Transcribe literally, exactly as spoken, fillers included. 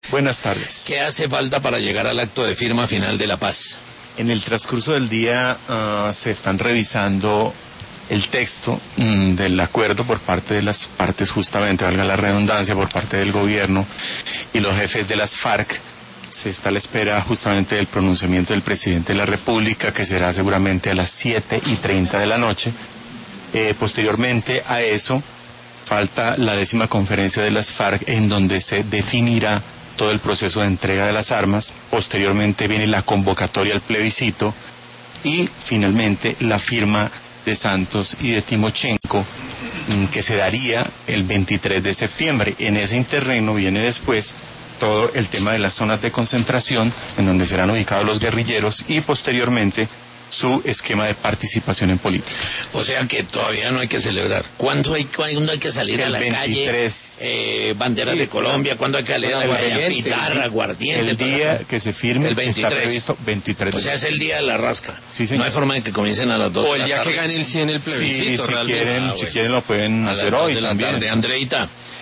Buenas tardes. ¿Qué hace falta para llegar al acto de firma final de la paz? En el transcurso del día uh, se están revisando el texto mm, del acuerdo por parte de las partes, justamente, valga la redundancia, por parte del gobierno y los jefes de las FARC. Se está a la espera justamente del pronunciamiento del presidente de la República, que será seguramente a las siete y treinta de la noche. Eh, posteriormente a eso, falta la décima conferencia de las FARC, en donde se definirá todo el proceso de entrega de las armas. Posteriormente viene la convocatoria al plebiscito y finalmente la firma de Santos y de Timochenko, que se daría el veintitrés de septiembre. En ese interreno viene después todo el tema de las zonas de concentración, en donde serán ubicados los guerrilleros, y posteriormente su esquema de participación en política. O sea que todavía no hay que celebrar. ¿Cuándo hay, cuándo hay que salir el a la veintitrés, calle? Eh, banderas sí, de Colombia, ¿cuándo hay que salir a la calle? Pitarra, aguardiente. El día todo. que se firme el veintitrés. Está previsto veintitrés. O sea, es el día de la rasca. Sí, señor. No hay forma de que comiencen a las dos. O el día que gane el sí en el plebiscito. Sí, si quieren, ah, si bueno. quieren lo pueden a hacer las hoy de la también. tarde, Andreita.